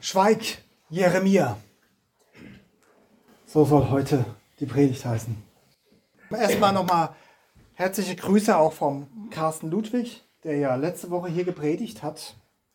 Schweig, Jeremia. So soll heute die Predigt heißen. Erstmal nochmal herzliche Grüße auch vom Carsten Ludwig, der ja letzte Woche hier gepredigt hat.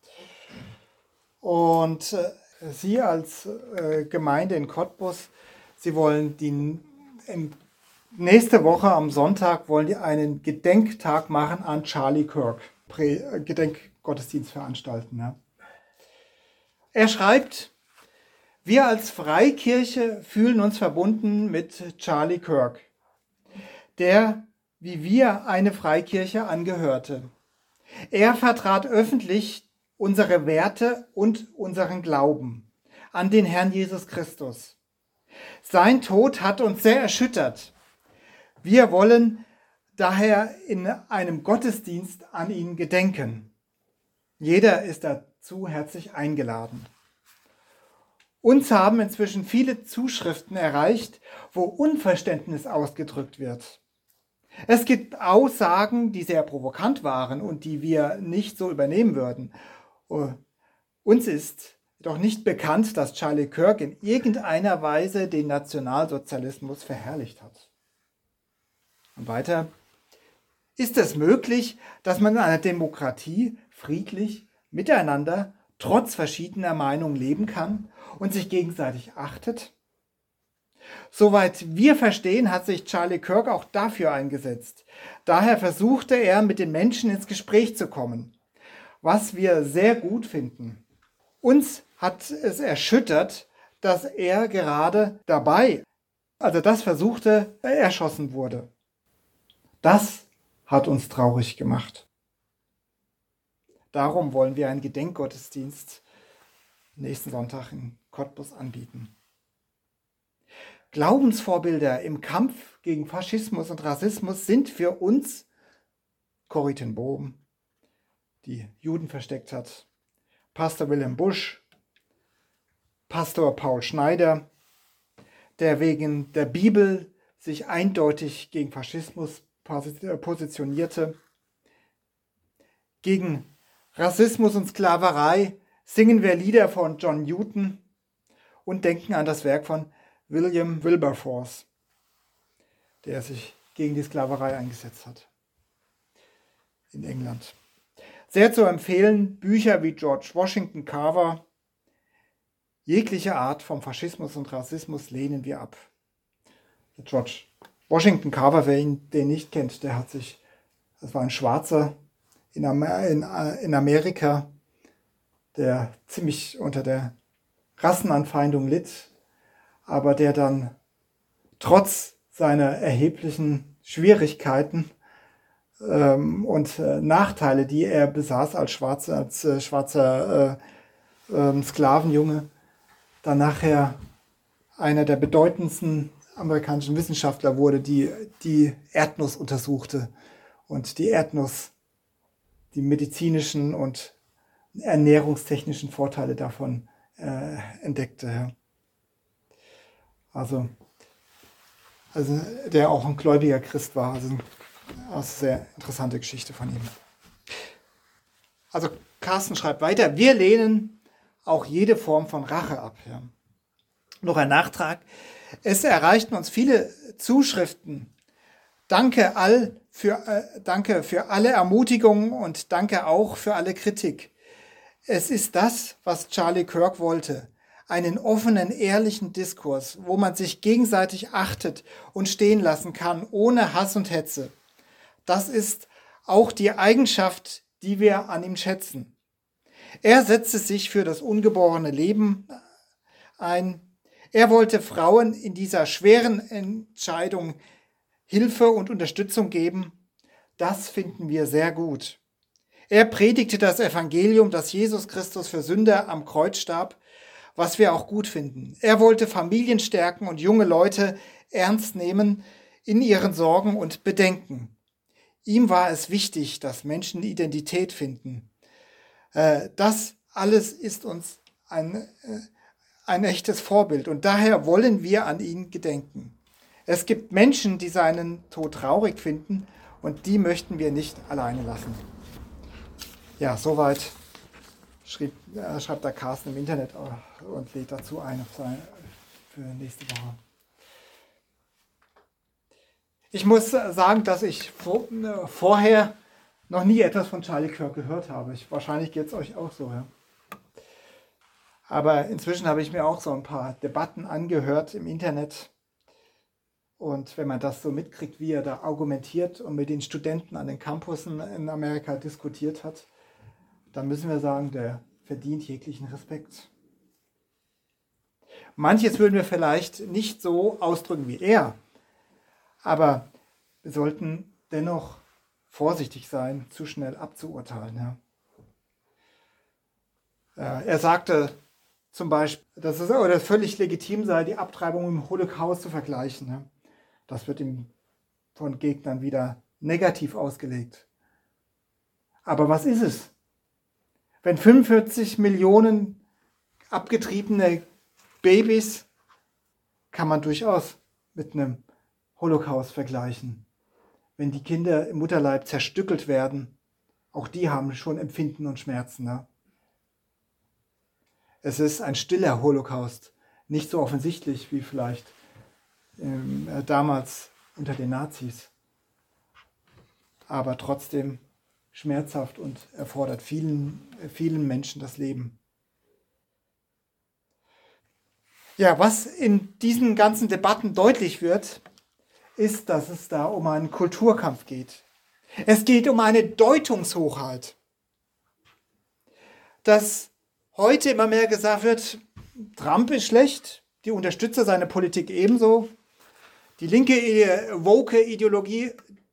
Und Sie als Gemeinde in Cottbus, Sie wollen nächste Woche am Sonntag wollen die einen Gedenktag machen an Charlie Kirk. Gedenkgottesdienst veranstalten. Ja. Er schreibt: Wir als Freikirche fühlen uns verbunden mit Charlie Kirk, der wie wir eine Freikirche angehörte. Er vertrat öffentlich unsere Werte und unseren Glauben an den Herrn Jesus Christus. Sein Tod hat uns sehr erschüttert. Wir wollen daher in einem Gottesdienst an ihn gedenken. Jeder ist dazu herzlich eingeladen. Uns haben inzwischen viele Zuschriften erreicht, wo Unverständnis ausgedrückt wird. Es gibt Aussagen, die sehr provokant waren und die wir nicht so übernehmen würden. Uns ist doch nicht bekannt, dass Charlie Kirk in irgendeiner Weise den Nationalsozialismus verherrlicht hat. Und weiter: Ist es möglich, dass man in einer Demokratie friedlich miteinander trotz verschiedener Meinungen leben kann und sich gegenseitig achtet? Soweit wir verstehen, hat sich Charlie Kirk auch dafür eingesetzt. Daher versuchte er, mit den Menschen ins Gespräch zu kommen, was wir sehr gut finden. Uns hat es erschüttert, dass er gerade dabei, versuchte, erschossen wurde. Das hat uns traurig gemacht. Darum wollen wir einen Gedenkgottesdienst nächsten Sonntag in Cottbus anbieten. Glaubensvorbilder im Kampf gegen Faschismus und Rassismus sind für uns Corrie ten Boom, die Juden versteckt hat, Pastor Wilhelm Busch, Pastor Paul Schneider, der wegen der Bibel sich eindeutig gegen Faschismus positionierte. Gegen Rassismus und Sklaverei singen wir Lieder von John Newton und denken an das Werk von William Wilberforce, der sich gegen die Sklaverei eingesetzt hat in England. Sehr zu empfehlen Bücher wie George Washington Carver. Jegliche Art vom Faschismus und Rassismus lehnen wir ab. George Washington Carver, wer den nicht kennt, das war ein Schwarzer in Amerika, der ziemlich unter der Rassenanfeindung litt, aber der dann trotz seiner erheblichen Schwierigkeiten und Nachteile, die er besaß als schwarzer Sklavenjunge, dann nachher einer der bedeutendsten amerikanischen Wissenschaftler wurde, die Erdnuss untersuchte und die medizinischen und ernährungstechnischen Vorteile davon entdeckte. Also der auch ein gläubiger Christ war. Also eine sehr interessante Geschichte von ihm. Also Carsten schreibt weiter: Wir lehnen auch jede Form von Rache ab. Ja. Noch ein Nachtrag: Es erreichten uns viele Zuschriften. Danke für alle Ermutigungen und danke auch für alle Kritik. Es ist das, was Charlie Kirk wollte. Einen offenen, ehrlichen Diskurs, wo man sich gegenseitig achtet und stehen lassen kann, ohne Hass und Hetze. Das ist auch die Eigenschaft, die wir an ihm schätzen. Er setzte sich für das ungeborene Leben ein. Er wollte Frauen in dieser schweren Entscheidung Hilfe und Unterstützung geben. Das finden wir sehr gut. Er predigte das Evangelium, dass Jesus Christus für Sünder am Kreuz starb, was wir auch gut finden. Er wollte Familien stärken und junge Leute ernst nehmen in ihren Sorgen und Bedenken. Ihm war es wichtig, dass Menschen Identität finden. Das alles ist uns ein echtes Vorbild und daher wollen wir an ihn gedenken. Es gibt Menschen, die seinen Tod traurig finden und die möchten wir nicht alleine lassen. Ja, soweit schreibt da Carsten im Internet und lädt dazu ein für nächste Woche. Ich muss sagen, dass ich vorher noch nie etwas von Charlie Kirk gehört habe. Wahrscheinlich geht es euch auch so. Ja? Aber inzwischen habe ich mir auch so ein paar Debatten angehört im Internet. Und wenn man das so mitkriegt, wie er da argumentiert und mit den Studenten an den Campussen in Amerika diskutiert hat, dann müssen wir sagen, der verdient jeglichen Respekt. Manches würden wir vielleicht nicht so ausdrücken wie er, aber wir sollten dennoch vorsichtig sein, zu schnell abzuurteilen. Ja. Er sagte zum Beispiel, dass es völlig legitim sei, die Abtreibung im Holocaust zu vergleichen. Ja. Das wird ihm von Gegnern wieder negativ ausgelegt. Aber was ist es? Wenn 45 Millionen abgetriebene Babys kann man durchaus mit einem Holocaust vergleichen. Wenn die Kinder im Mutterleib zerstückelt werden, auch die haben schon Empfinden und Schmerzen. Ne? Es ist ein stiller Holocaust, nicht so offensichtlich wie vielleicht damals unter den Nazis, aber trotzdem schmerzhaft und erfordert vielen Menschen das Leben. Ja, was in diesen ganzen Debatten deutlich wird, ist, dass es da um einen Kulturkampf geht. Es geht um eine Deutungshochheit. Dass heute immer mehr gesagt wird, Trump ist schlecht, die Unterstützer seiner Politik ebenso. Die linke Woke-Ideologie,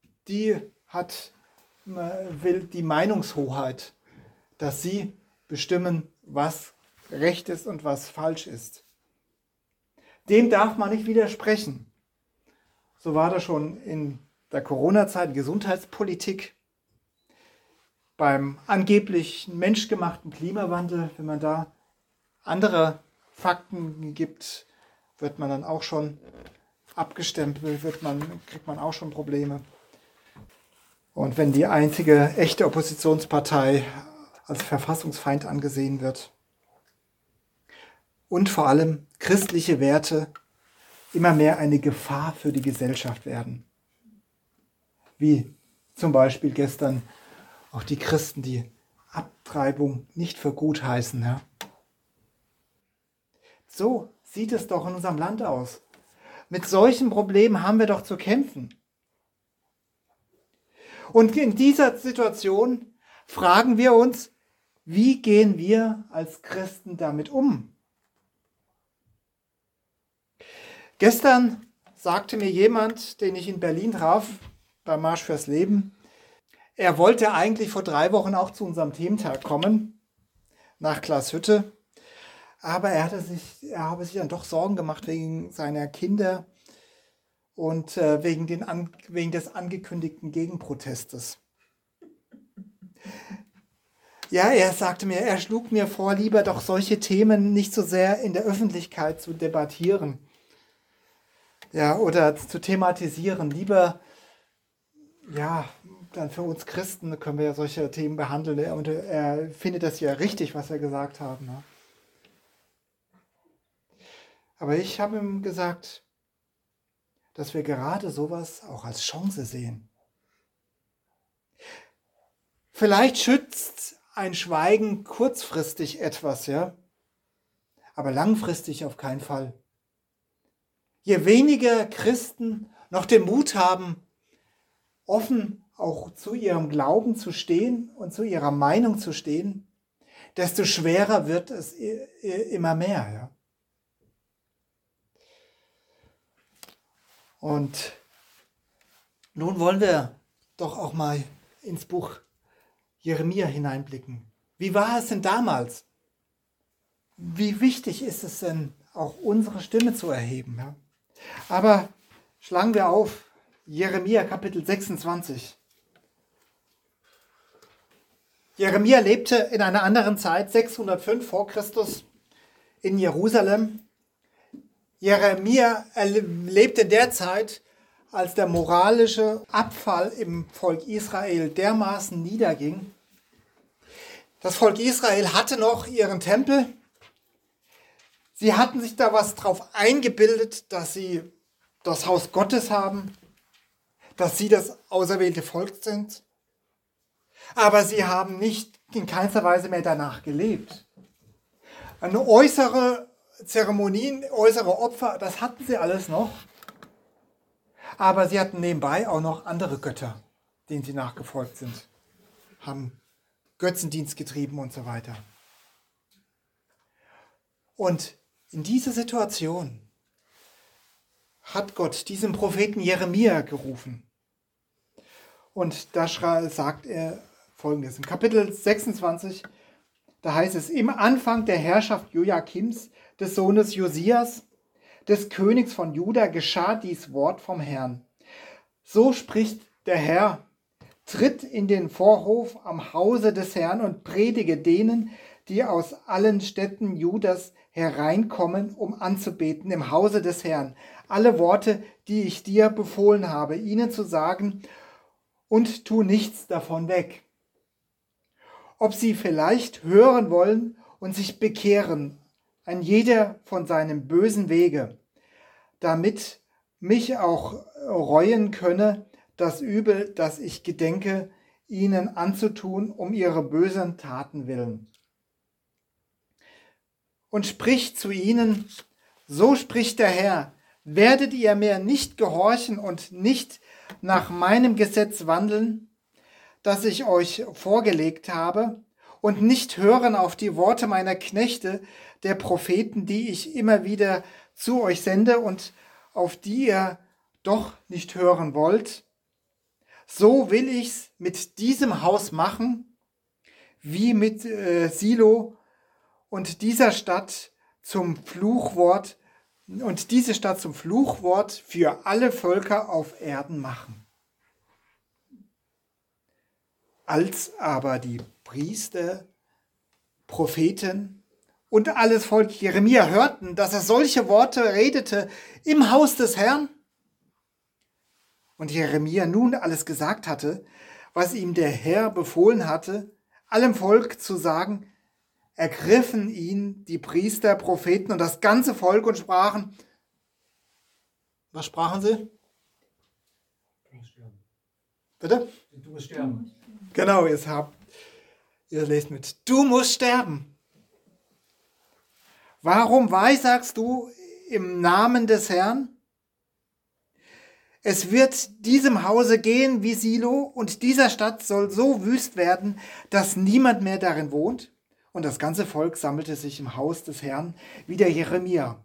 will die Meinungshoheit, dass sie bestimmen, was recht ist und was falsch ist. Dem darf man nicht widersprechen. So war das schon in der Corona-Zeit, Gesundheitspolitik, beim angeblich menschgemachten Klimawandel. Wenn man da andere Fakten gibt, wird man dann auch schon abgestempelt, kriegt man auch schon Probleme. Und wenn die einzige echte Oppositionspartei als Verfassungsfeind angesehen wird und vor allem christliche Werte immer mehr eine Gefahr für die Gesellschaft werden. Wie zum Beispiel gestern auch die Christen, die Abtreibung nicht für gut heißen. Ja? So sieht es doch in unserem Land aus. Mit solchen Problemen haben wir doch zu kämpfen. Und in dieser Situation fragen wir uns, wie gehen wir als Christen damit um? Gestern sagte mir jemand, den ich in Berlin traf, beim Marsch fürs Leben, er wollte eigentlich vor 3 Wochen auch zu unserem Thementag kommen, nach Glashütte, aber er habe sich dann doch Sorgen gemacht wegen seiner Kinder und wegen des angekündigten Gegenprotestes. Ja, er sagte mir, er schlug mir vor, lieber doch solche Themen nicht so sehr in der Öffentlichkeit zu debattieren. Ja, oder zu thematisieren. Lieber, ja, dann für uns Christen können wir ja solche Themen behandeln. Und er findet das ja richtig, was wir gesagt haben. Ne? Aber ich habe ihm gesagt, dass wir gerade sowas auch als Chance sehen. Vielleicht schützt ein Schweigen kurzfristig etwas, ja, aber langfristig auf keinen Fall. Je weniger Christen noch den Mut haben, offen auch zu ihrem Glauben zu stehen und zu ihrer Meinung zu stehen, desto schwerer wird es immer mehr. Ja. Und nun wollen wir doch auch mal ins Buch Jeremia hineinblicken. Wie war es denn damals? Wie wichtig ist es denn, auch unsere Stimme zu erheben? Ja? Aber schlagen wir auf, Jeremia Kapitel 26. Jeremia lebte in einer anderen Zeit, 605 vor Christus, in Jerusalem. Jeremia lebte in der Zeit, als der moralische Abfall im Volk Israel dermaßen niederging, Das Volk Israel hatte noch ihren Tempel. Sie hatten sich da was drauf eingebildet, dass sie das Haus Gottes haben, dass sie das auserwählte Volk sind. Aber sie haben nicht in keinster Weise mehr danach gelebt. Eine äußere Zeremonien, äußere Opfer, das hatten sie alles noch. Aber sie hatten nebenbei auch noch andere Götter, denen sie nachgefolgt sind. Haben Götzendienst getrieben und so weiter. Und in diese Situation hat Gott diesen Propheten Jeremia gerufen. Und da sagt er Folgendes. Im Kapitel 26, da heißt es, im Anfang der Herrschaft Joachims, des Sohnes Josias, des Königs von Juda, geschah dies Wort vom Herrn. So spricht der Herr, tritt in den Vorhof am Hause des Herrn und predige denen, die aus allen Städten Judas hereinkommen, um anzubeten im Hause des Herrn, alle Worte, die ich dir befohlen habe, ihnen zu sagen, und tu nichts davon weg. Ob sie vielleicht hören wollen und sich bekehren, ein jeder von seinem bösen Wege, damit mich auch reuen könne, das Übel, das ich gedenke, ihnen anzutun, um ihre bösen Taten willen. Und spricht zu ihnen, so spricht der Herr, werdet ihr mir nicht gehorchen und nicht nach meinem Gesetz wandeln, das ich euch vorgelegt habe, und nicht hören auf die Worte meiner Knechte, der Propheten, die ich immer wieder zu euch sende und auf die ihr doch nicht hören wollt, so will ich's mit diesem Haus machen, wie mit Silo und dieser Stadt zum Fluchwort und diese Stadt zum Fluchwort für alle Völker auf Erden machen. Als aber die Priester, Propheten und alles Volk Jeremia hörten, dass er solche Worte redete im Haus des Herrn, und Jeremia nun alles gesagt hatte, was ihm der Herr befohlen hatte, allem Volk zu sagen, ergriffen ihn die Priester, Propheten und das ganze Volk und sprachen, was sprachen sie? Du musst sterben. Bitte? Du musst sterben. Genau, ihr lest mit, du musst sterben. Warum weissagst du im Namen des Herrn? Es wird diesem Hause gehen wie Silo und dieser Stadt soll so wüst werden, dass niemand mehr darin wohnt. Und das ganze Volk sammelte sich im Haus des Herrn wie der Jeremia.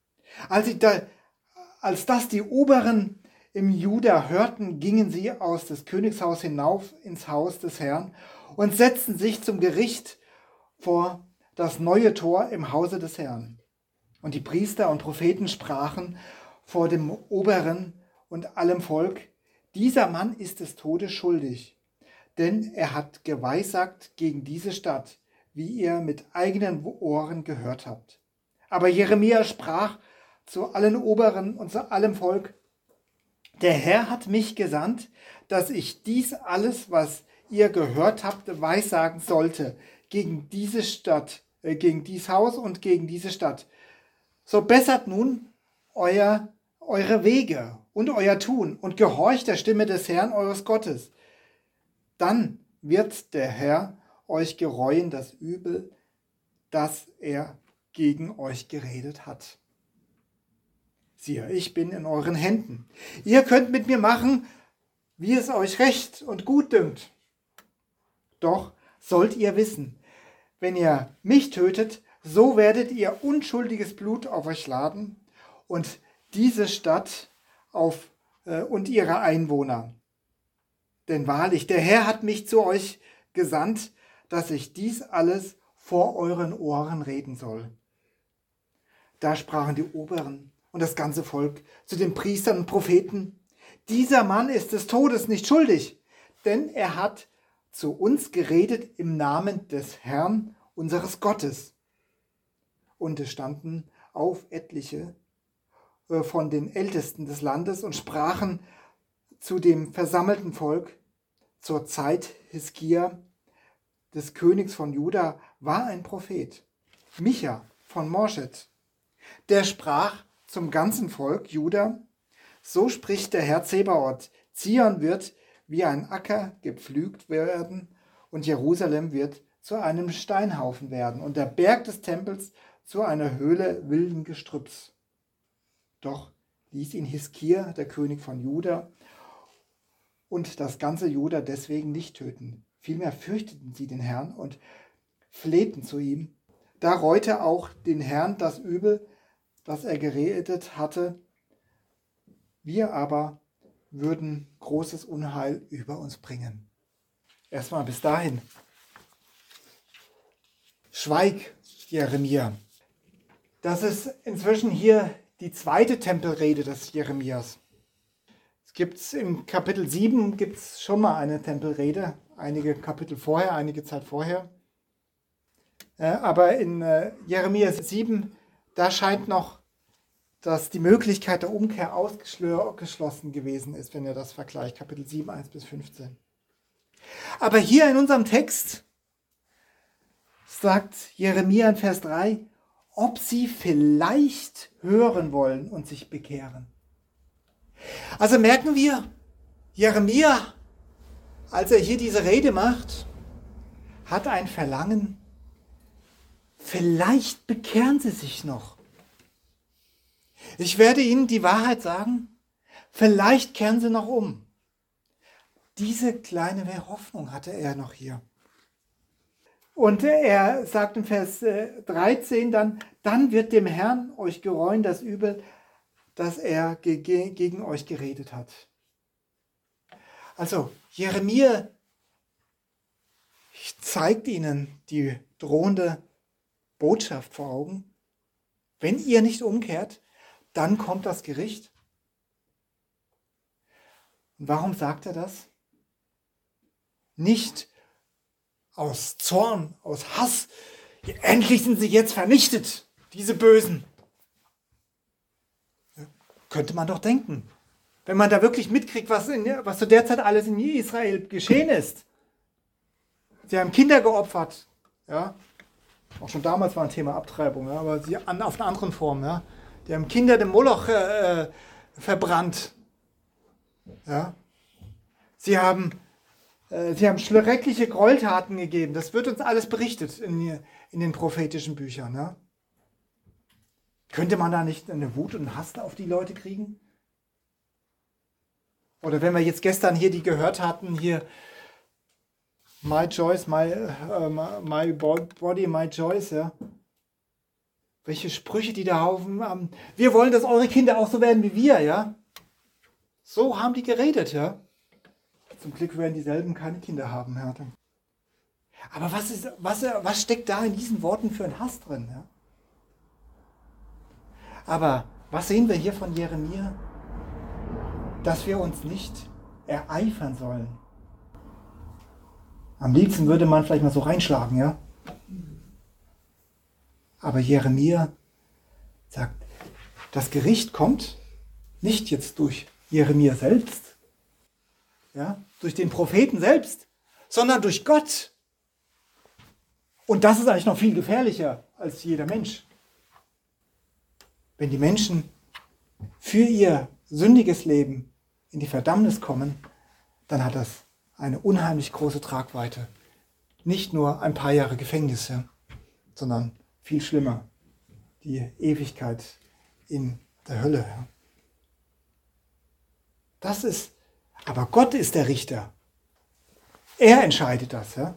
Als das die Oberen im Juda hörten, gingen sie aus des Königshaus hinauf ins Haus des Herrn und setzten sich zum Gericht vor das neue Tor im Hause des Herrn. Und die Priester und Propheten sprachen vor dem Oberen und allem Volk, dieser Mann ist des Todes schuldig, denn er hat geweissagt gegen diese Stadt, wie ihr mit eigenen Ohren gehört habt. Aber Jeremia sprach zu allen Oberen und zu allem Volk, der Herr hat mich gesandt, dass ich dies alles, was ihr gehört habt, weissagen sollte gegen diese Stadt, gegen dies Haus und gegen diese Stadt. So bessert nun eure Wege und euer Tun und gehorcht der Stimme des Herrn eures Gottes. Dann wird der Herr euch gereuen das Übel, das er gegen euch geredet hat. Siehe, ich bin in euren Händen. Ihr könnt mit mir machen, wie es euch recht und gut dünkt. Doch sollt ihr wissen, wenn ihr mich tötet, so werdet ihr unschuldiges Blut auf euch laden und diese Stadt und ihre Einwohner. Denn wahrlich, der Herr hat mich zu euch gesandt, dass ich dies alles vor euren Ohren reden soll. Da sprachen die Oberen und das ganze Volk zu den Priestern und Propheten, dieser Mann ist des Todes nicht schuldig, denn er hat zu uns geredet im Namen des Herrn, unseres Gottes. Und es standen auf etliche von den Ältesten des Landes und sprachen zu dem versammelten Volk zur Zeit Hiskia, des Königs von Juda war ein Prophet, Micha von Morscheth. Der sprach zum ganzen Volk Juda: So spricht der Herr Zebaoth, Zion wird wie ein Acker gepflügt werden und Jerusalem wird zu einem Steinhaufen werden und der Berg des Tempels zu einer Höhle wilden Gestrüpps. Doch ließ ihn Hiskia, der König von Juda, und das ganze Juda deswegen nicht töten. Vielmehr fürchteten sie den Herrn und flehten zu ihm. Da reute auch den Herrn das Übel, das er geredet hatte. Wir aber würden großes Unheil über uns bringen. Erstmal bis dahin. Schweig, Jeremia. Das ist inzwischen hier die zweite Tempelrede des Jeremias. Es gibt im Kapitel 7 gibt's schon mal eine Tempelrede, einige Kapitel vorher, einige Zeit vorher. Aber in Jeremia 7, da scheint noch, dass die Möglichkeit der Umkehr ausgeschlossen gewesen ist, wenn ihr das vergleicht, Kapitel 7, 1 bis 15. Aber hier in unserem Text sagt Jeremia in Vers 3, ob sie vielleicht hören wollen und sich bekehren. Also merken wir, Jeremia, als er hier diese Rede macht, hat ein Verlangen, vielleicht bekehren sie sich noch. Ich werde Ihnen die Wahrheit sagen, vielleicht kehren sie noch um. Diese kleine Hoffnung hatte er noch hier. Und er sagt in Vers 13 dann wird dem Herrn euch gereuen das Übel, das er gegen euch geredet hat. Also Jeremia zeigt ihnen die drohende Botschaft vor Augen. Wenn ihr nicht umkehrt, dann kommt das Gericht. Und warum sagt er das? Nicht aus Zorn, aus Hass. Endlich sind sie jetzt vernichtet, diese Bösen. Könnte man doch denken. Wenn man da wirklich mitkriegt, was zu der Zeit alles in Israel geschehen ist. Sie haben Kinder geopfert. Ja? Auch schon damals war ein Thema Abtreibung, ja? Aber sie auf eine andere Form. Ja? Die haben Kinder dem Moloch verbrannt. Ja? Sie haben schreckliche Gräueltaten gegeben. Das wird uns alles berichtet in den prophetischen Büchern. Ja? Könnte man da nicht eine Wut und Hass auf die Leute kriegen? Oder wenn wir jetzt gestern hier die gehört hatten, hier My Choice, my Body, My Choice, ja. Welche Sprüche die da haben. Wir wollen, dass eure Kinder auch so werden wie wir, ja. So haben die geredet, ja. Zum Glück werden dieselben keine Kinder haben, ja. Aber was steckt da in diesen Worten für ein Hass drin, ja? Aber was sehen wir hier von Jeremia? Dass wir uns nicht ereifern sollen. Am liebsten würde man vielleicht mal so reinschlagen, ja? Aber Jeremia sagt, das Gericht kommt nicht jetzt durch Jeremia selbst, ja, durch den Propheten selbst, sondern durch Gott. Und das ist eigentlich noch viel gefährlicher als jeder Mensch. Wenn die Menschen für ihr sündiges Leben in die Verdammnis kommen, dann hat das eine unheimlich große Tragweite. Nicht nur ein paar Jahre Gefängnis, ja, sondern viel schlimmer, die Ewigkeit in der Hölle. Ja. Aber Gott ist der Richter. Er entscheidet das. Ja.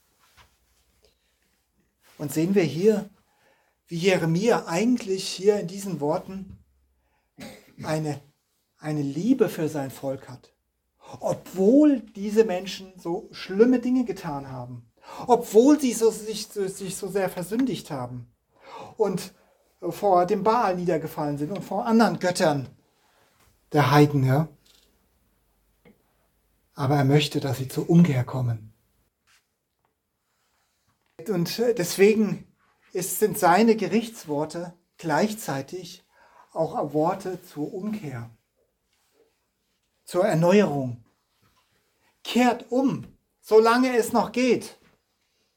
Und sehen wir hier, wie Jeremia eigentlich hier in diesen Worten eine Liebe für sein Volk hat. Obwohl diese Menschen so schlimme Dinge getan haben. Obwohl sie sich so sehr versündigt haben. Und vor dem Baal niedergefallen sind und vor anderen Göttern der Heiden. Ja? Aber er möchte, dass sie zur Umkehr kommen. Und deswegen sind seine Gerichtsworte gleichzeitig auch Worte zur Umkehr, zur Erneuerung. Kehrt um, solange es noch geht.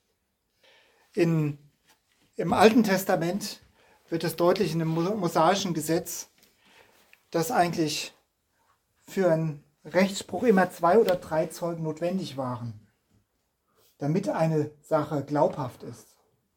Im Alten Testament wird es deutlich in dem mosaischen Gesetz, dass eigentlich für einen Rechtsspruch immer 2 oder 3 Zeugen notwendig waren, damit eine Sache glaubhaft ist.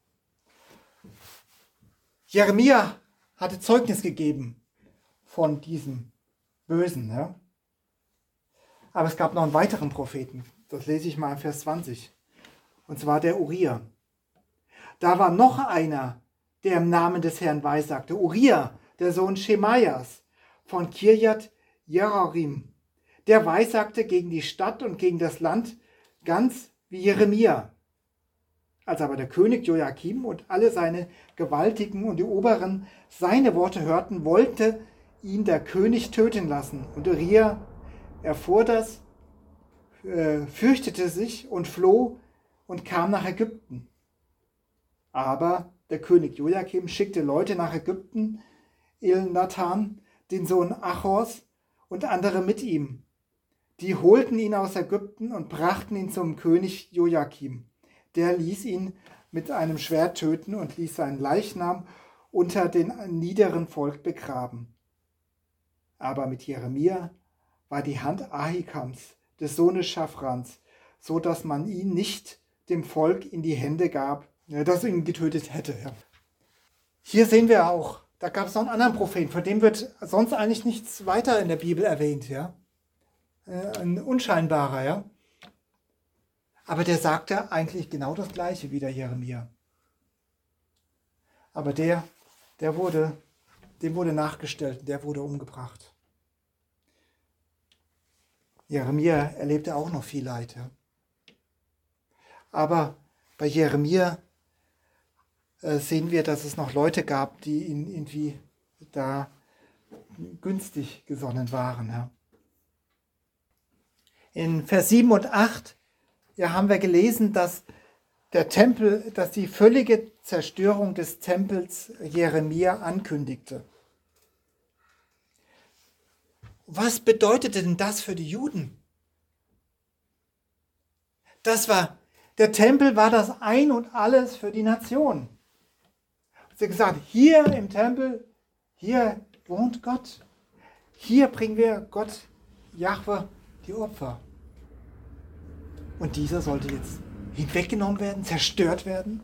Jeremia hatte Zeugnis gegeben von diesem Bösen. Ja? Aber es gab noch einen weiteren Propheten. Das lese ich mal in Vers 20. Und zwar der Uriah. Da war noch einer, der im Namen des Herrn weissagte. Uriah, der Sohn Schemaias von Kirjat Jearim. Der weissagte gegen die Stadt und gegen das Land ganz wie Jeremia. Als aber der König Joachim und alle seine Gewaltigen und die Oberen seine Worte hörten, wollte ihn der König töten lassen. Und Uriah erfuhr das, fürchtete sich und floh und kam nach Ägypten. Aber der König Joachim schickte Leute nach Ägypten, Elnathan, den Sohn Achors, und andere mit ihm. Die holten ihn aus Ägypten und brachten ihn zum König Joachim. Der ließ ihn mit einem Schwert töten und ließ seinen Leichnam unter dem niederen Volk begraben. Aber mit Jeremia war die Hand Ahikams, des Sohnes Schafrans, so dass man ihn nicht dem Volk in die Hände gab, das ihn getötet hätte. Ja. Hier sehen wir auch, da gab es noch einen anderen Propheten, von dem wird sonst eigentlich nichts weiter in der Bibel erwähnt. Ja. Ein unscheinbarer, ja. Aber der sagte eigentlich genau das Gleiche wie der Jeremia. Aber dem wurde nachgestellt, der wurde umgebracht. Jeremia erlebte auch noch viel Leid. Ja. Aber bei Jeremia sehen wir, dass es noch Leute gab, die ihn irgendwie da günstig gesonnen waren. Ja. In Vers 7 und 8 haben wir gelesen, dass die völlige Zerstörung des Tempels Jeremia ankündigte. Was bedeutete denn das für die Juden? Der Tempel war das Ein und Alles für die Nation. Sie haben gesagt, hier im Tempel, hier wohnt Gott. Hier bringen wir Gott, Jahwe, die Opfer. Und dieser sollte jetzt hinweggenommen werden, zerstört werden.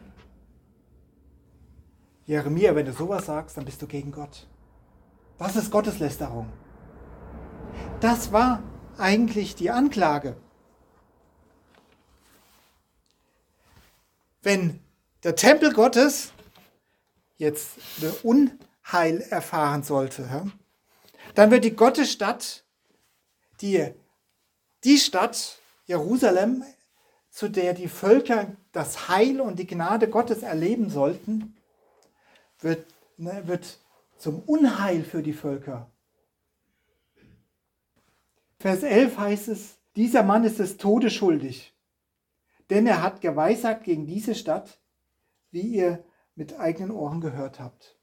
Jeremia, wenn du sowas sagst, dann bist du gegen Gott. Das ist Gotteslästerung. Das war eigentlich die Anklage. Wenn der Tempel Gottes jetzt Unheil erfahren sollte, dann wird die Gottesstadt, die Stadt Jerusalem, zu der die Völker das Heil und die Gnade Gottes erleben sollten, wird zum Unheil für die Völker. Vers 11 heißt es, dieser Mann ist des Todes schuldig, denn er hat geweissagt gegen diese Stadt, wie ihr mit eigenen Ohren gehört habt.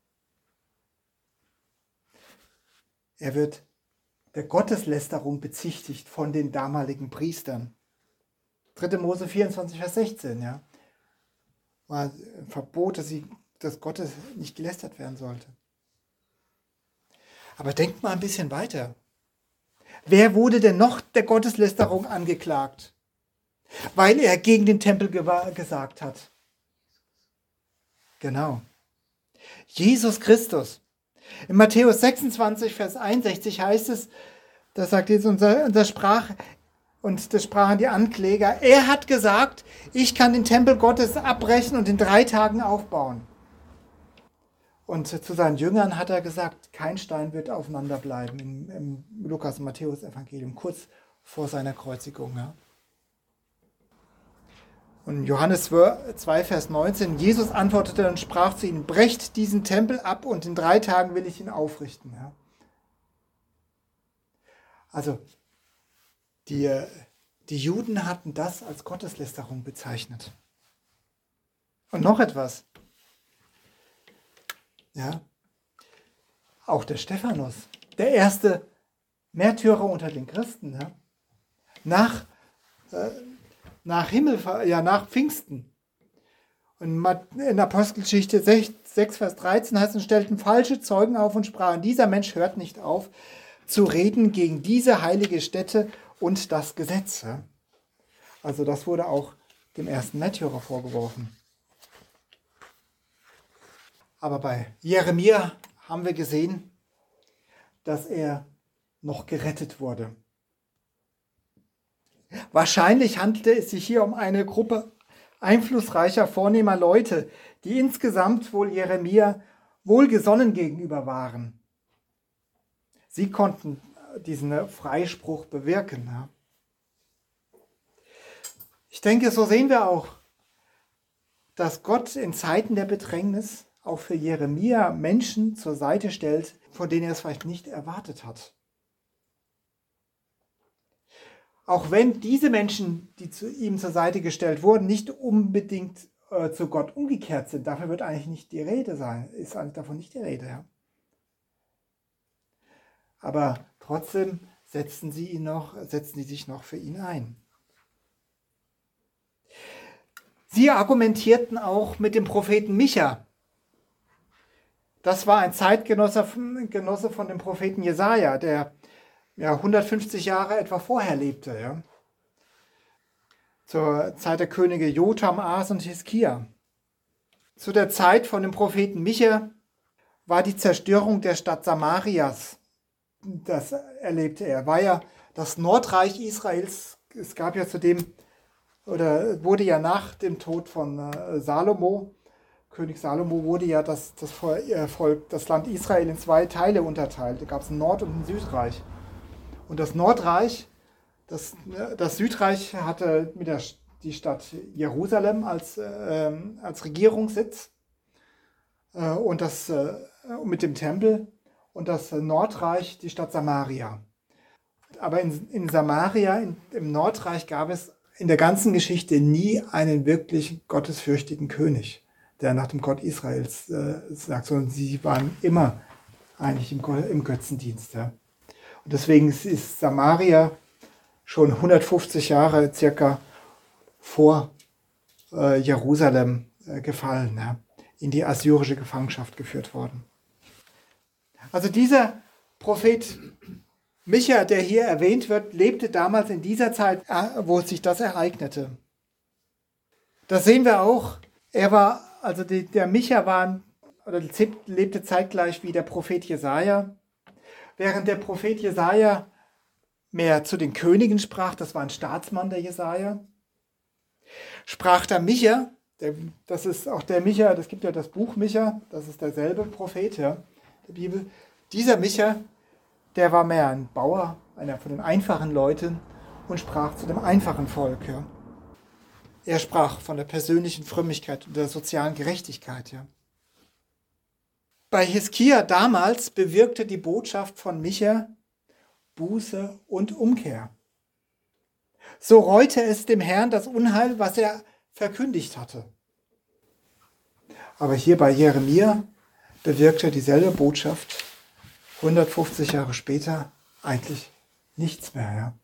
Er wird der Gotteslästerung bezichtigt von den damaligen Priestern. 3. Mose 24, Vers 16, ja. War ein Verbot, dass Gottes nicht gelästert werden sollte. Aber denkt mal ein bisschen weiter. Wer wurde denn noch der Gotteslästerung angeklagt? Weil er gegen den Tempel gesagt hat. Genau. Jesus Christus. In Matthäus 26, Vers 61 heißt es, da sagt Jesus, und das sprachen die Ankläger, er hat gesagt, ich kann den Tempel Gottes abbrechen und in 3 Tagen aufbauen. Und zu seinen Jüngern hat er gesagt, kein Stein wird aufeinander bleiben, im Lukas- und Matthäus-Evangelium, kurz vor seiner Kreuzigung. Ja. Und Johannes 2, Vers 19, Jesus antwortete und sprach zu ihnen, brecht diesen Tempel ab und in 3 Tagen will ich ihn aufrichten. Ja. Also, die Juden hatten das als Gotteslästerung bezeichnet. Und noch etwas. Ja, auch der Stephanus, der erste Märtyrer unter den Christen, ja, nach Pfingsten, In Apostelgeschichte 6, Vers 13 heißt es, stellten falsche Zeugen auf und sprachen, dieser Mensch hört nicht auf zu reden gegen diese heilige Stätte und das Gesetz. Also das wurde auch dem ersten Märtyrer vorgeworfen. Aber bei Jeremia haben wir gesehen, dass er noch gerettet wurde. Wahrscheinlich handelte es sich hier um eine Gruppe einflussreicher, vornehmer Leute, die insgesamt wohl Jeremia wohlgesonnen gegenüber waren. Sie konnten diesen Freispruch bewirken. Ich denke, so sehen wir auch, dass Gott in Zeiten der Bedrängnis auch für Jeremia Menschen zur Seite stellt, von denen er es vielleicht nicht erwartet hat. Auch wenn diese Menschen, die zu ihm zur Seite gestellt wurden, nicht unbedingt zu Gott umgekehrt sind, dafür wird eigentlich nicht die Rede sein, ist eigentlich davon nicht die Rede. Ja. Aber trotzdem setzen sie sich noch für ihn ein. Sie argumentierten auch mit dem Propheten Micha. Das war ein Zeitgenosse von dem Propheten Jesaja, der 150 Jahre etwa vorher lebte. Ja. Zur Zeit der Könige Jotham, Ahas und Hiskia. Zu der Zeit von dem Propheten Micha war die Zerstörung der Stadt Samarias. Das erlebte er. War ja das Nordreich Israels. Es gab ja wurde ja nach dem Tod von Salomo, König Salomo, wurde ja das Land Israel in 2 Teile unterteilt. Da gab es ein Nord- und ein Südreich. Und das Nordreich, das Südreich hatte die Stadt Jerusalem als Regierungssitz und mit dem Tempel, und das Nordreich die Stadt Samaria. Aber in Samaria, im Nordreich, gab es in der ganzen Geschichte nie einen wirklich gottesfürchtigen König, der nach dem Gott Israels sagt, sondern sie waren immer eigentlich im Götzendienst. Ja. Und deswegen ist Samaria schon 150 Jahre circa vor Jerusalem gefallen, ja, in die assyrische Gefangenschaft geführt worden. Also dieser Prophet Micha, der hier erwähnt wird, lebte damals in dieser Zeit, wo sich das ereignete. Das sehen wir auch. Der Micha lebte zeitgleich wie der Prophet Jesaja. Während der Prophet Jesaja mehr zu den Königen sprach, das war ein Staatsmann, der Jesaja, sprach der Micha, das ist auch der Micha, das gibt ja das Buch Micha, das ist derselbe Prophet, ja, der Bibel. Dieser Micha, der war mehr ein Bauer, einer von den einfachen Leuten, und sprach zu dem einfachen Volk. Ja. Er sprach von der persönlichen Frömmigkeit und der sozialen Gerechtigkeit. Ja. Bei Hiskia damals bewirkte die Botschaft von Micha Buße und Umkehr. So reute es dem Herrn das Unheil, was er verkündigt hatte. Aber hier bei Jeremia bewirkte dieselbe Botschaft 150 Jahre später eigentlich nichts mehr. Ja.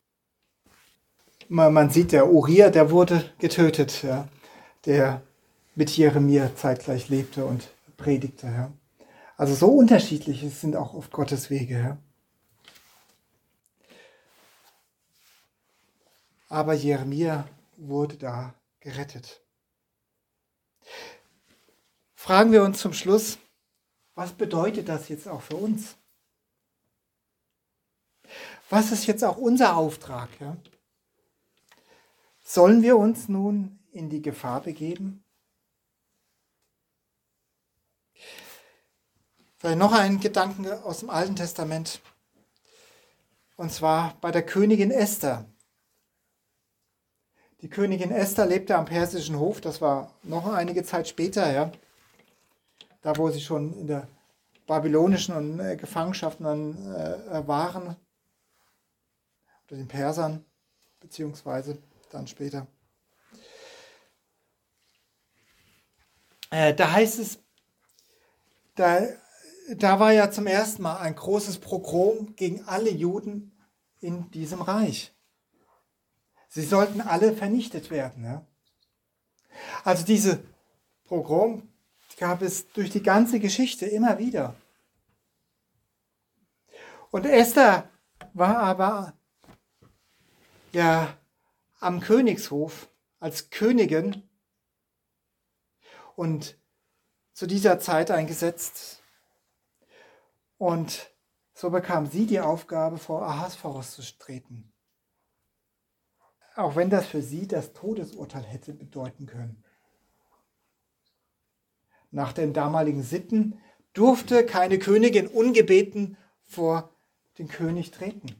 Man sieht, der Uriah, der wurde getötet, ja, der mit Jeremia zeitgleich lebte und predigte. Ja. Also so unterschiedlich sind auch oft Gottes Wege. Ja. Aber Jeremia wurde da gerettet. Fragen wir uns zum Schluss, was bedeutet das jetzt auch für uns? Was ist jetzt auch unser Auftrag? Ja? Sollen wir uns nun in die Gefahr begeben? Vielleicht noch einen Gedanken aus dem Alten Testament. Und zwar bei der Königin Esther. Die Königin Esther lebte am persischen Hof, das war noch einige Zeit später, ja. Da wo sie schon in der babylonischen Gefangenschaft waren, oder den Persern, beziehungsweise dann später. Da heißt es, da war ja zum ersten Mal ein großes Pogrom gegen alle Juden in diesem Reich. Sie sollten alle vernichtet werden. Ja? Also diese Pogrom gab es durch die ganze Geschichte immer wieder. Und Esther war aber ja am Königshof als Königin und zu dieser Zeit eingesetzt. Und so bekam sie die Aufgabe, vor Ahasveros zu treten. Auch wenn das für sie das Todesurteil hätte bedeuten können. Nach den damaligen Sitten durfte keine Königin ungebeten vor den König treten.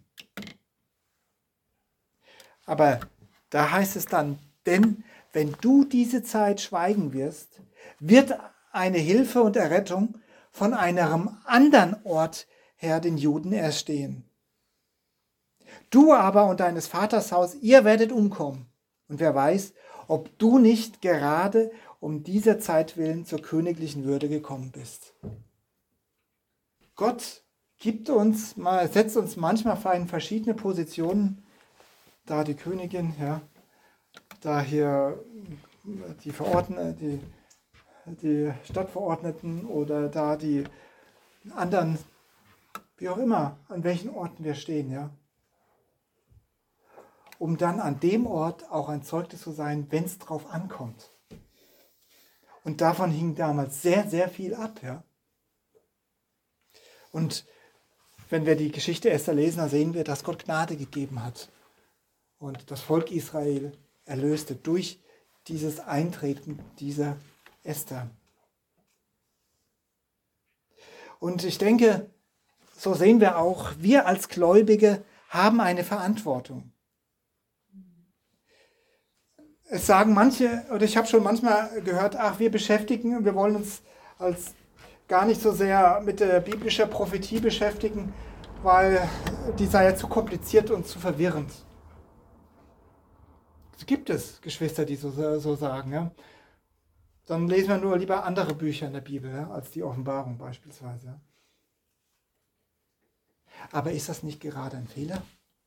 Aber da heißt es dann, denn wenn du diese Zeit schweigen wirst, wird eine Hilfe und Errettung von einem anderen Ort her den Juden erstehen. Du aber und deines Vaters Haus, ihr werdet umkommen. Und wer weiß, ob du nicht gerade um dieser Zeit willen zur königlichen Würde gekommen bist. Gott setzt uns manchmal in verschiedene Positionen, da die Königin, ja, da hier die Stadtverordneten oder da die anderen, wie auch immer, an welchen Orten wir stehen, ja. Um dann an dem Ort auch ein Zeugnis zu sein, wenn es drauf ankommt. Und davon hing damals sehr, sehr viel ab, ja. Und wenn wir die Geschichte Esther lesen, dann sehen wir, dass Gott Gnade gegeben hat und das Volk Israel erlöste durch dieses Eintreten dieser Esther. Und ich denke, so sehen wir auch, wir als Gläubige haben eine Verantwortung. Es sagen manche, oder ich habe schon manchmal gehört, wir wollen uns als gar nicht so sehr mit der biblischen Prophetie beschäftigen, weil die sei ja zu kompliziert und zu verwirrend. Es gibt es Geschwister, die so sagen. Ja? Dann lesen wir nur lieber andere Bücher in der Bibel, ja, als die Offenbarung beispielsweise. Ja? Aber ist das nicht gerade ein Fehler?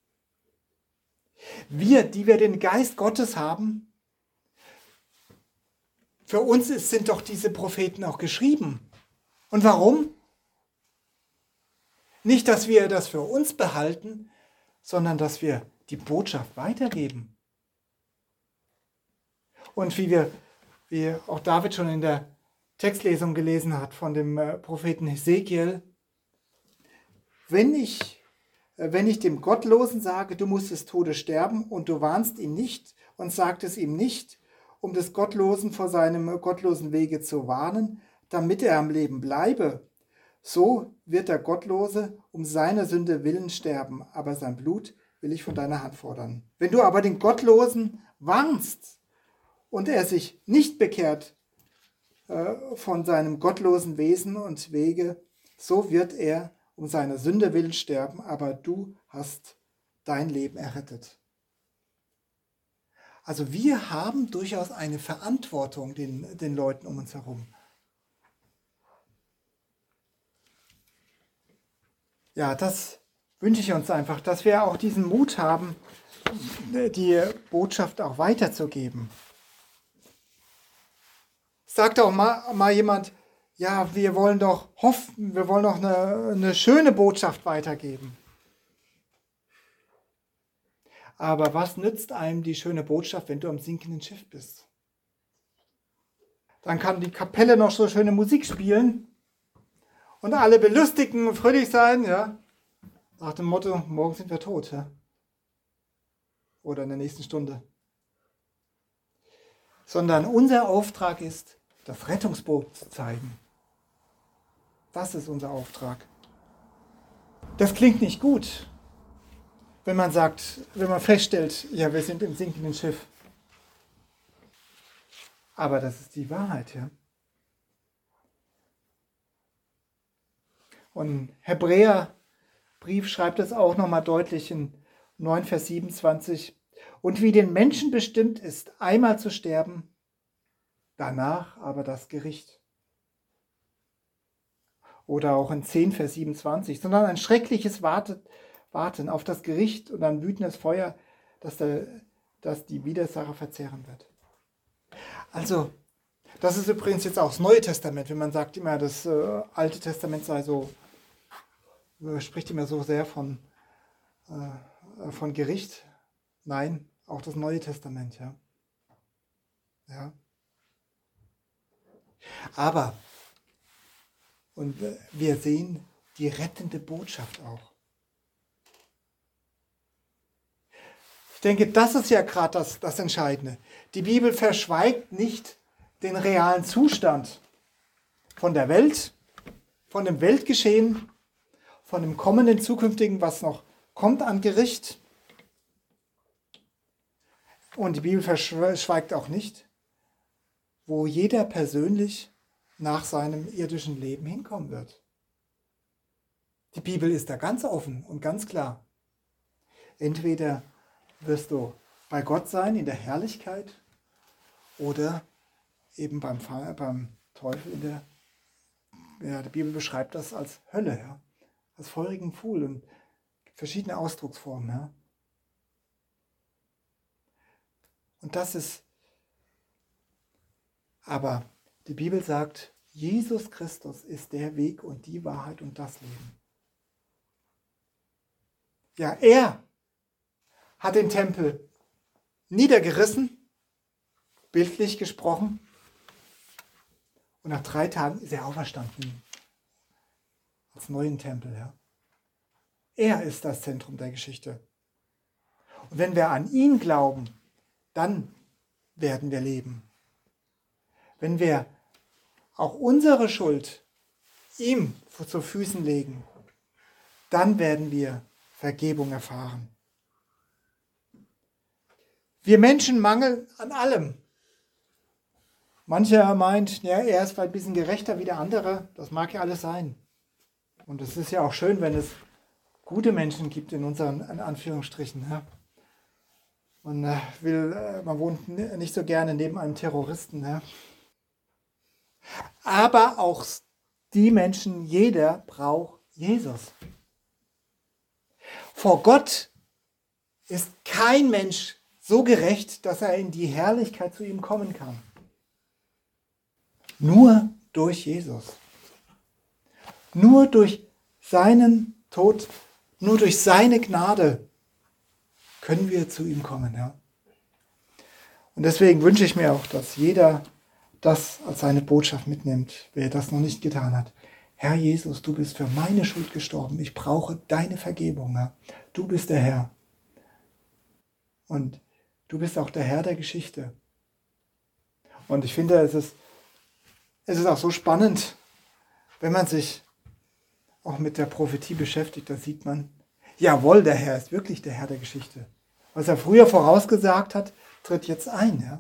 Wir, die wir den Geist Gottes haben, für uns sind doch diese Propheten auch geschrieben. Und warum? Nicht, dass wir das für uns behalten, sondern dass wir die Botschaft weitergeben. Und wie auch David schon in der Textlesung gelesen hat von dem Propheten Hesekiel, wenn ich dem Gottlosen sage, du musst des Todes sterben und du warnst ihn nicht und sagst es ihm nicht, um des Gottlosen vor seinem gottlosen Wege zu warnen, damit er am Leben bleibe, so wird der Gottlose um seiner Sünde willen sterben, aber sein Blut will ich von deiner Hand fordern. Wenn du aber den Gottlosen warnst und er sich nicht bekehrt von seinem gottlosen Wesen und Wege, so wird er um seiner Sünde willen sterben, aber du hast dein Leben errettet. Also wir haben durchaus eine Verantwortung den Leuten um uns herum. Ja, das wünsche ich uns einfach, dass wir auch diesen Mut haben, die Botschaft auch weiterzugeben. Sagt auch mal jemand, ja, wir wollen doch eine schöne Botschaft weitergeben. Aber was nützt einem die schöne Botschaft, wenn du am sinkenden Schiff bist? Dann kann die Kapelle noch so schöne Musik spielen und alle belustigen und fröhlich sein, ja, nach dem Motto, morgen sind wir tot, ja? Oder in der nächsten Stunde. Sondern unser Auftrag ist, das Rettungsboot zu zeigen. Das ist unser Auftrag. Das klingt nicht gut, wenn man feststellt, ja, wir sind im sinkenden Schiff. Aber das ist die Wahrheit, ja. Und Hebräerbrief schreibt es auch nochmal deutlich in 9, Vers 27. Und wie den Menschen bestimmt ist, einmal zu sterben, danach aber das Gericht. Oder auch in 10, Vers 27. Sondern ein schreckliches Warten auf das Gericht und ein wütendes Feuer, das die Widersacher verzehren wird. Also, Das ist übrigens jetzt auch das Neue Testament, wenn man sagt immer, das Alte Testament sei so, spricht immer so sehr von Gericht. Nein, auch das Neue Testament, ja. Ja. Aber, und wir sehen die rettende Botschaft auch. Ich denke, das ist ja gerade das Entscheidende. Die Bibel verschweigt nicht den realen Zustand von der Welt, von dem Weltgeschehen, von dem kommenden, zukünftigen, was noch kommt an Gericht. Und die Bibel verschweigt auch nicht, wo jeder persönlich nach seinem irdischen Leben hinkommen wird. Die Bibel ist da ganz offen und ganz klar. Entweder wirst du bei Gott sein in der Herrlichkeit oder eben beim Teufel in der Bibel beschreibt das als Hölle, ja, als feurigen Pfuhl und verschiedene Ausdrucksformen. Ja. Und das ist, aber die Bibel sagt, Jesus Christus ist der Weg und die Wahrheit und das Leben. Ja, er hat den Tempel niedergerissen, bildlich gesprochen, und nach 3 Tagen ist er auferstanden als neuen Tempel. Ja. Er ist das Zentrum der Geschichte. Und wenn wir an ihn glauben, dann werden wir leben. Wenn wir auch unsere Schuld ihm zu Füßen legen, dann werden wir Vergebung erfahren. Wir Menschen mangeln an allem. Mancher meint, ja, er ist ein bisschen gerechter wie der andere. Das mag ja alles sein. Und es ist ja auch schön, wenn es gute Menschen gibt in unseren in Anführungsstrichen. Ja. Man wohnt nicht so gerne neben einem Terroristen. Ja. Aber auch die Menschen, jeder braucht Jesus. Vor Gott ist kein Mensch so gerecht, dass er in die Herrlichkeit zu ihm kommen kann. Nur durch Jesus. Nur durch seinen Tod, nur durch seine Gnade können wir zu ihm kommen. Ja? Und deswegen wünsche ich mir auch, dass jeder das als seine Botschaft mitnimmt, wer das noch nicht getan hat. Herr Jesus, du bist für meine Schuld gestorben. Ich brauche deine Vergebung. Ja? Du bist der Herr. Und du bist auch der Herr der Geschichte. Und ich finde, es ist auch so spannend, wenn man sich auch mit der Prophetie beschäftigt, da sieht man, jawohl, der Herr ist wirklich der Herr der Geschichte. Was er früher vorausgesagt hat, tritt jetzt ein. Ja?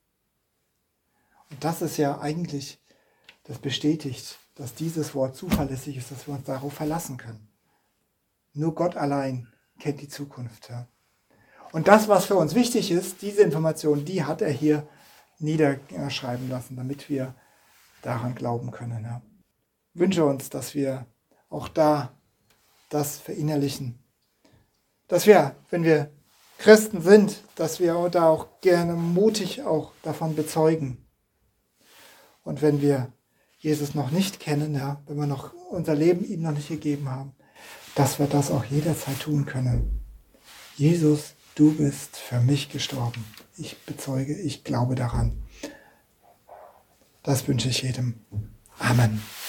Und das ist ja eigentlich, das bestätigt, dass dieses Wort zuverlässig ist, dass wir uns darauf verlassen können. Nur Gott allein kennt die Zukunft. Ja? Und das, was für uns wichtig ist, diese Information, die hat er hier niederschreiben lassen, damit wir daran glauben können. Ja. Ich wünsche uns, dass wir auch da das verinnerlichen. Dass wir, wenn wir Christen sind, dass wir da auch gerne mutig auch davon bezeugen. Und wenn wir Jesus noch nicht kennen, ja, wenn wir noch unser Leben ihm noch nicht gegeben haben, dass wir das auch jederzeit tun können. Jesus, du bist für mich gestorben. Ich bezeuge, ich glaube daran. Das wünsche ich jedem. Amen.